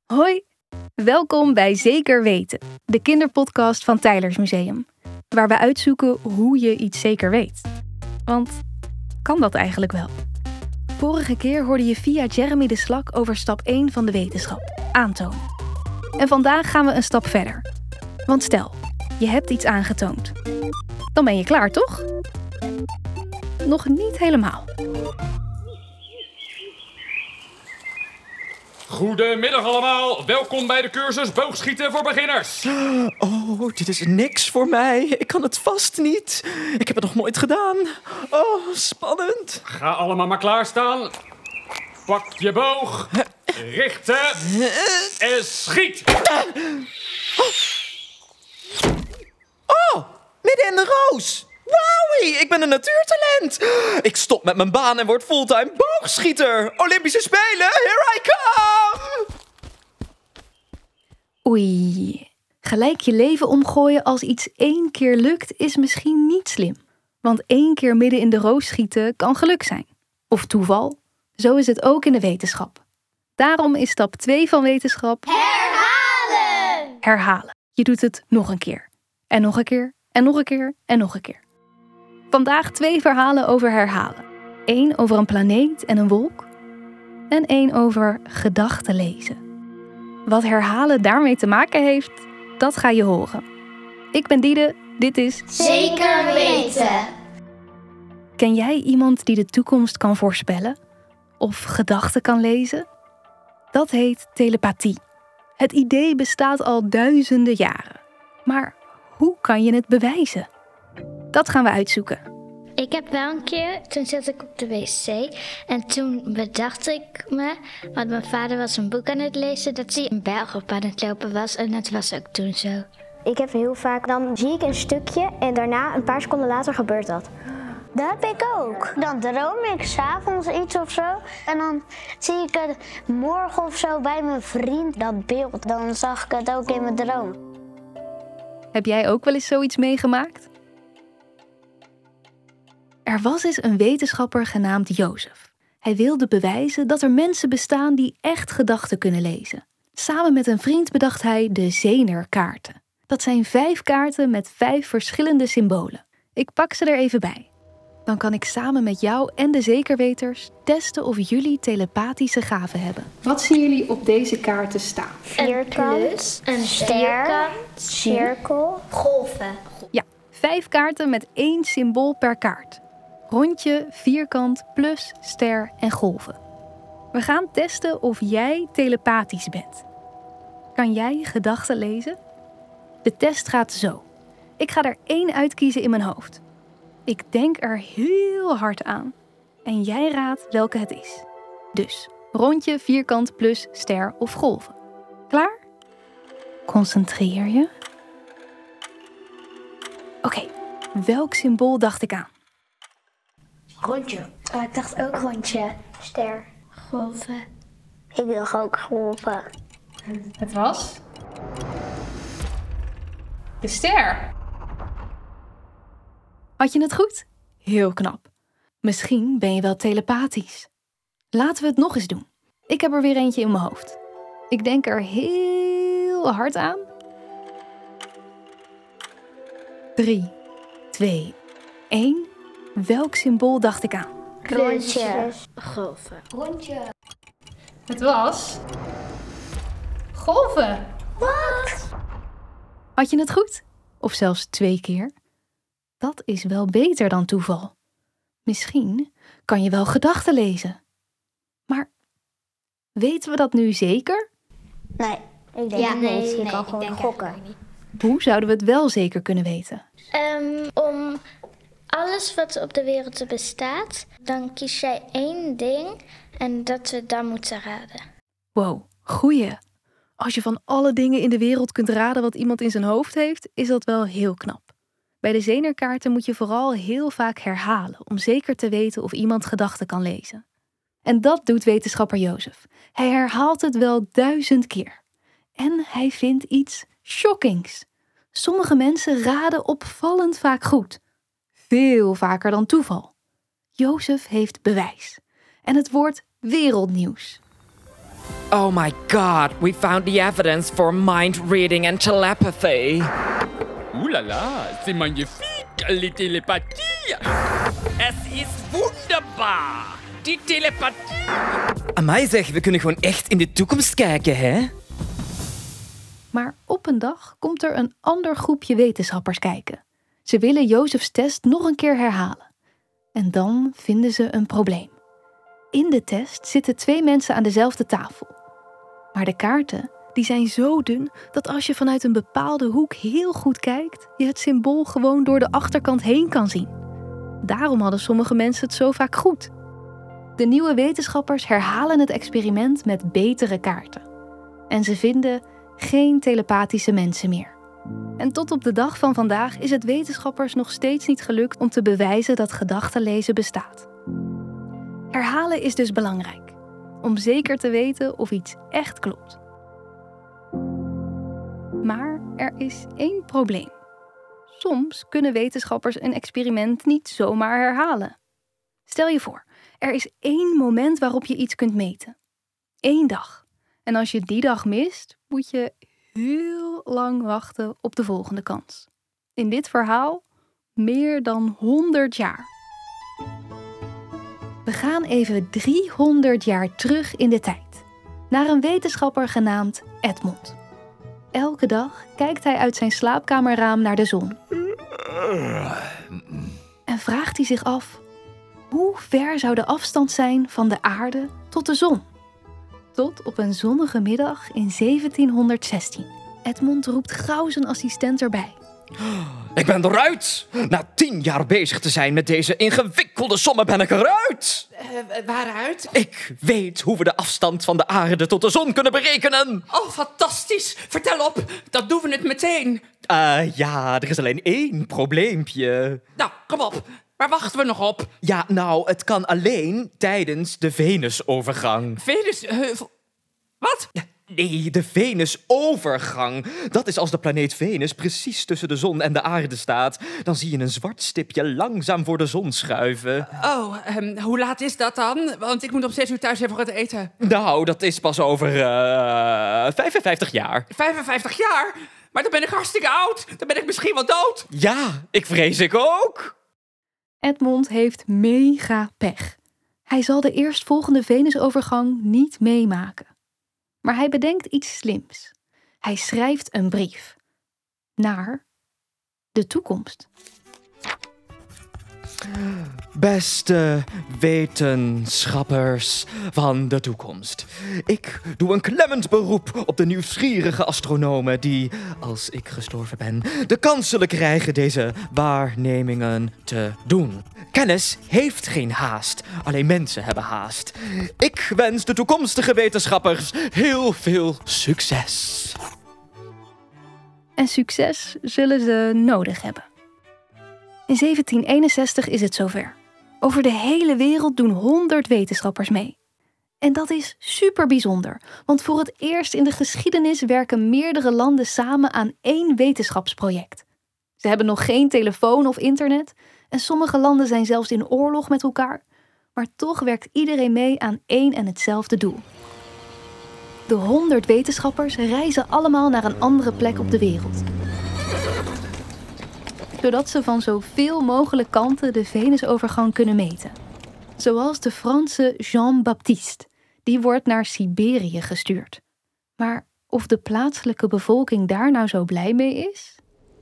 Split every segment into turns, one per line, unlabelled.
Hoi, welkom bij Zeker Weten, de kinderpodcast van Teylers Museum. Waar we uitzoeken hoe je iets zeker weet. Want kan dat eigenlijk wel? Vorige keer hoorde je via Jeremy de Slak over stap 1 van de wetenschap, aantonen. En vandaag gaan we een stap verder. Want stel, je hebt iets aangetoond. Dan ben je klaar, toch? Nog niet helemaal.
Goedemiddag allemaal, welkom bij de cursus boogschieten voor beginners.
Oh, dit is niks voor mij. Ik kan het vast niet. Ik heb het nog nooit gedaan. Oh, spannend.
Ga allemaal maar klaarstaan. Pak je boog, richten en schiet.
Oh, midden in de roos. Wauwie, ik ben een natuurtalent. Ik stop met mijn baan en word fulltime boogschieter. Olympische Spelen, here I come.
Oei, gelijk je leven omgooien als iets 1 keer lukt is misschien niet slim. Want 1 keer midden in de roos schieten kan geluk zijn. Of toeval. Zo is het ook in de wetenschap. Daarom is stap 2 van wetenschap...
Herhalen!
Herhalen. Je doet het nog een keer. En nog een keer. En nog een keer. En nog een keer. Vandaag 2 verhalen over herhalen. 1 over een planeet en een wolk. En 1 over gedachten lezen. Wat herhalen daarmee te maken heeft, dat ga je horen. Ik ben Diede, dit is...
Zeker weten!
Ken jij iemand die de toekomst kan voorspellen? Of gedachten kan lezen? Dat heet telepathie. Het idee bestaat al duizenden jaren. Maar hoe kan je het bewijzen? Dat gaan we uitzoeken.
Ik heb wel een keer, toen zat ik op de wc en toen bedacht ik me, want mijn vader was een boek aan het lezen, dat hij een berg op aan het lopen was en dat was ook toen zo.
Ik heb heel vaak, dan zie ik een stukje en daarna, een paar seconden later, gebeurt dat.
Dat heb ik ook. Dan droom ik 's avonds iets of zo. En dan zie ik het morgen of zo bij mijn vriend, dat beeld. Dan zag ik het ook in mijn droom.
Heb jij ook wel eens zoiets meegemaakt? Er was eens een wetenschapper genaamd Jozef. Hij wilde bewijzen dat er mensen bestaan die echt gedachten kunnen lezen. Samen met een vriend bedacht hij de Zenerkaarten. Dat zijn 5 kaarten met 5 verschillende symbolen. Ik pak ze er even bij. Dan kan ik samen met jou en de zekerweters testen of jullie telepathische gaven hebben. Wat zien jullie op deze kaarten staan?
Vierkant,
Een
ster, cirkel,
golven.
Ja, 5 kaarten met 1 symbool per kaart. Rondje, vierkant, plus, ster en golven. We gaan testen of jij telepathisch bent. Kan jij gedachten lezen? De test gaat zo. Ik ga er 1 uitkiezen in mijn hoofd. Ik denk er heel hard aan. En jij raadt welke het is. Dus, rondje, vierkant, plus, ster of golven. Klaar? Concentreer je. Oké, welk symbool dacht ik aan?
Rondje. Ik dacht ook rondje. Ster.
Golven.
Ik wil ook golven.
Het was... de ster.
Had je het goed? Heel knap. Misschien ben je wel telepathisch. Laten we het nog eens doen. Ik heb er weer eentje in mijn hoofd. Ik denk er heel hard aan. 3, 2, 1. Welk symbool dacht ik aan?
Rondje.
Golven.
Rondje.
Het was... golven.
Had je het goed? Of zelfs 2 keer? Dat is wel beter dan toeval. Misschien kan je wel gedachten lezen. Maar weten we dat nu zeker?
Nee, ik denk niet. Je kan
ik
gewoon
denk
gokken.
eigenlijk niet.
Hoe zouden we het wel zeker kunnen weten?
Om alles wat op de wereld bestaat, dan kies jij 1 ding en dat we dan moeten raden.
Wow, goeie. Als je van alle dingen in de wereld kunt raden wat iemand in zijn hoofd heeft, is dat wel heel knap. Bij de Zenerkaarten moet je vooral heel vaak herhalen om zeker te weten of iemand gedachten kan lezen. En dat doet wetenschapper Jozef. Hij herhaalt het wel 1000 keer. En hij vindt iets shockings. Sommige mensen raden opvallend vaak goed. Veel vaker dan toeval. Jozef heeft bewijs. En het wordt wereldnieuws.
Oh my god, we found the evidence for mind reading and telepathy.
Ouh là là, c'est magnifique, les télépathies. Es is wunderbar, die telepathie.
Amai zeg, we kunnen gewoon echt in de toekomst kijken, hè?
Maar op een dag komt er een ander groepje wetenschappers kijken. Ze willen Joseph's test nog een keer herhalen. En dan vinden ze een probleem. In de test zitten 2 mensen aan dezelfde tafel. Maar de kaarten die zijn zo dun dat als je vanuit een bepaalde hoek heel goed kijkt, je het symbool gewoon door de achterkant heen kan zien. Daarom hadden sommige mensen het zo vaak goed. De nieuwe wetenschappers herhalen het experiment met betere kaarten. En ze vinden geen telepathische mensen meer. En tot op de dag van vandaag is het wetenschappers nog steeds niet gelukt om te bewijzen dat gedachtenlezen bestaat. Herhalen is dus belangrijk, om zeker te weten of iets echt klopt. Maar er is 1 probleem. Soms kunnen wetenschappers een experiment niet zomaar herhalen. Stel je voor, er is 1 moment waarop je iets kunt meten. 1 dag. En als je die dag mist, moet je heel lang wachten op de volgende kans. In dit verhaal meer dan 100 jaar. We gaan even 300 jaar terug in de tijd. Naar een wetenschapper genaamd Edmond. Elke dag kijkt hij uit zijn slaapkamerraam naar de zon. En vraagt hij zich af: hoe ver zou de afstand zijn van de aarde tot de zon? Tot op een zonnige middag in 1716. Edmond roept gauw zijn assistent erbij.
Ik ben eruit! Na 10 jaar bezig te zijn met deze ingewikkelde sommen ben ik eruit!
Waaruit?
Ik weet hoe we de afstand van de aarde tot de zon kunnen berekenen!
Oh, fantastisch! Vertel op, dan doen we het meteen.
Ja, er is alleen 1 probleempje.
Nou, kom op. Waar wachten we nog op?
Ja, nou, het kan alleen tijdens de Venusovergang.
Venus... wat?
Nee, de Venusovergang. Dat is als de planeet Venus precies tussen de zon en de aarde staat. Dan zie je een zwart stipje langzaam voor de zon schuiven.
Oh, hoe laat is dat dan? Want ik moet om 6 uur thuis zijn voor het eten.
Nou, dat is pas over 55 jaar.
55 jaar? Maar dan ben ik hartstikke oud. Dan ben ik misschien wel dood.
Ja, ik vrees ik ook.
Edmond heeft mega pech. Hij zal de eerstvolgende Venusovergang niet meemaken. Maar hij bedenkt iets slims. Hij schrijft een brief. Naar de toekomst.
Beste wetenschappers van de toekomst. Ik doe een klemmend beroep op de nieuwsgierige astronomen die, als ik gestorven ben, de kans zullen krijgen deze waarnemingen te doen. Kennis heeft geen haast, alleen mensen hebben haast. Ik wens de toekomstige wetenschappers heel veel succes.
En succes zullen ze nodig hebben. In 1761 is het zover. Over de hele wereld doen 100 wetenschappers mee. En dat is super bijzonder, want voor het eerst in de geschiedenis werken meerdere landen samen aan 1 wetenschapsproject. Ze hebben nog geen telefoon of internet en sommige landen zijn zelfs in oorlog met elkaar, maar toch werkt iedereen mee aan 1 en hetzelfde doel. De 100 wetenschappers reizen allemaal naar een andere plek op de wereld. Zodat ze van zoveel mogelijk kanten de Venusovergang kunnen meten. Zoals de Franse Jean-Baptiste. Die wordt naar Siberië gestuurd. Maar of de plaatselijke bevolking daar nou zo blij mee is?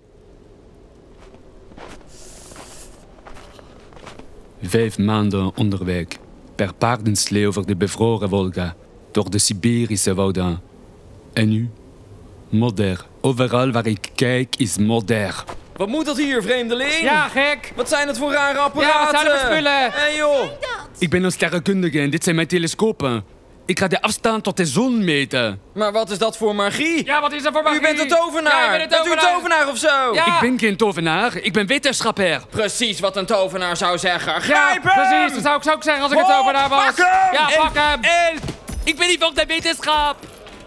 Vijf maanden onderweg, per paardenslee over de bevroren Volga, door de Siberische wouden. En nu? Modder. Overal waar ik kijk is modder.
Wat moet dat hier, vreemdeling?
Ja, gek.
Wat zijn het voor rare apparaten?
Ja, wat zijn er voor spullen?
Hé joh.
Ik ben een sterrenkundige en dit zijn mijn telescopen. Ik ga de afstand tot de zon meten.
Maar wat is dat voor magie?
Ja, wat is er voor magie?
U bent een tovenaar.
Ja, ik ben een
Bent u een tovenaar of zo?
Ja.
Ik ben geen tovenaar, ik ben wetenschapper.
Precies wat een tovenaar zou zeggen.
Ja,
Grijp hem!
precies. Dat zou ik ook zeggen als ik het over daar was.
Pak hem!
Ja, pak hem.
Help! Ik ben niet van de wetenschap.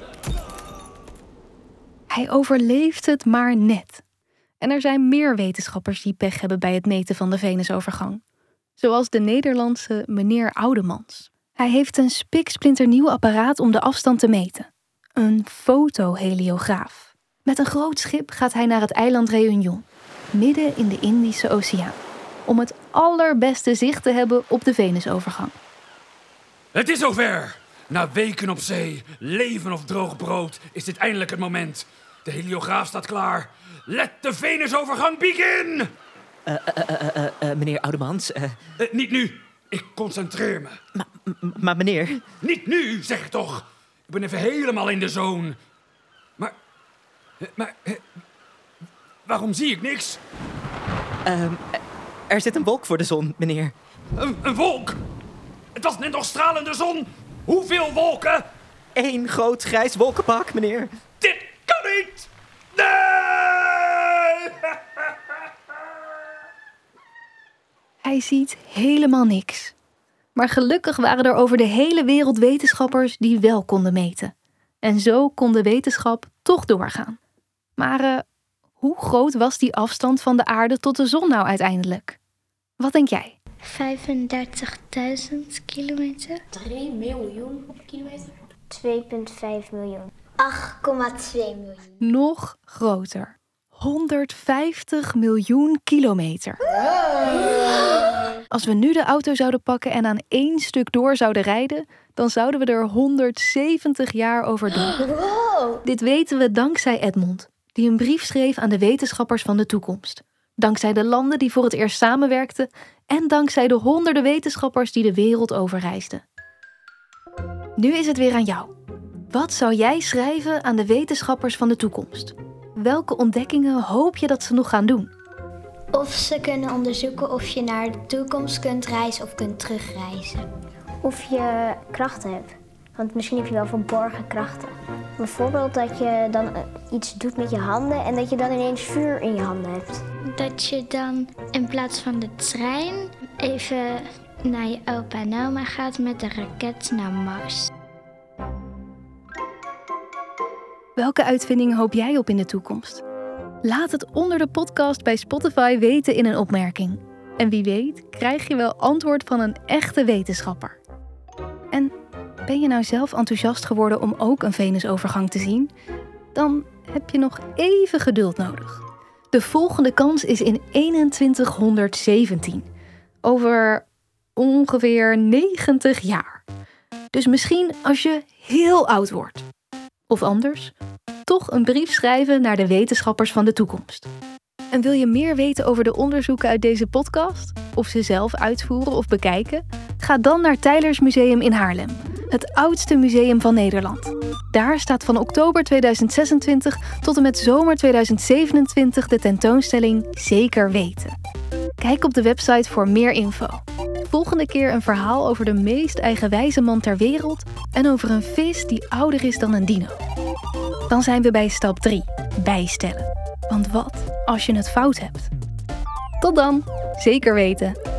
Hij overleeft het maar net. En er zijn meer wetenschappers die pech hebben bij het meten van de Venusovergang. Zoals de Nederlandse meneer Oudemans. Hij heeft een spiksplinternieuw apparaat om de afstand te meten. Een fotoheliograaf. Met een groot schip gaat hij naar het eiland Réunion, midden in de Indische Oceaan, om het allerbeste zicht te hebben op de Venusovergang.
Het is zover! Na weken op zee, leven of droog brood, is dit eindelijk het moment. De heliograaf staat klaar. Let de Venusovergang begin!
Meneer Oudemans.
Niet nu. Ik concentreer me.
Maar meneer...
Niet nu, zeg ik toch. Ik ben even helemaal in de zone. Maar waarom zie ik niks?
Er zit een wolk voor de zon, meneer.
Een wolk? Het was net nog stralende zon. Hoeveel wolken?
1 groot grijs wolkenpak, meneer.
Dit kan niet! Nee!
Hij ziet helemaal niks. Maar gelukkig waren er over de hele wereld wetenschappers die wel konden meten. En zo kon de wetenschap toch doorgaan. Maar hoe groot was die afstand van de aarde tot de zon nou uiteindelijk? Wat denk jij?
35.000 kilometer.
3 miljoen kilometer.
2,5 miljoen.
8,2 miljoen.
Nog groter. 150 miljoen kilometer. Als we nu de auto zouden pakken en aan 1 stuk door zouden rijden, dan zouden we er 170 jaar over doen.
Wow.
Dit weten we dankzij Edmond, die een brief schreef aan de wetenschappers van de toekomst. Dankzij de landen die voor het eerst samenwerkten en dankzij de honderden wetenschappers die de wereld overreisden. Nu is het weer aan jou. Wat zou jij schrijven aan de wetenschappers van de toekomst? Welke ontdekkingen hoop je dat ze nog gaan doen?
Of ze kunnen onderzoeken of je naar de toekomst kunt reizen of kunt terugreizen.
Of je krachten hebt. Want misschien heb je wel verborgen krachten. Bijvoorbeeld dat je dan iets doet met je handen en dat je dan ineens vuur in je handen hebt.
Dat je dan in plaats van de trein even naar je opa en oma gaat met de raket naar Mars.
Welke uitvinding hoop jij op in de toekomst? Laat het onder de podcast bij Spotify weten in een opmerking. En wie weet krijg je wel antwoord van een echte wetenschapper. En ben je nou zelf enthousiast geworden om ook een Venusovergang te zien? Dan heb je nog even geduld nodig. De volgende kans is in 2117. Over ongeveer 90 jaar. Dus misschien als je heel oud wordt. Of anders, toch een brief schrijven naar de wetenschappers van de toekomst. En wil je meer weten over de onderzoeken uit deze podcast? Of ze zelf uitvoeren of bekijken? Ga dan naar Teylers Museum in Haarlem. Het oudste museum van Nederland. Daar staat van oktober 2026 tot en met zomer 2027 de tentoonstelling Zeker Weten. Kijk op de website voor meer info. Volgende keer een verhaal over de meest eigenwijze man ter wereld en over een vis die ouder is dan een dino. Dan zijn we bij stap 3, bijstellen. Want wat als je het fout hebt? Tot dan, Zeker Weten.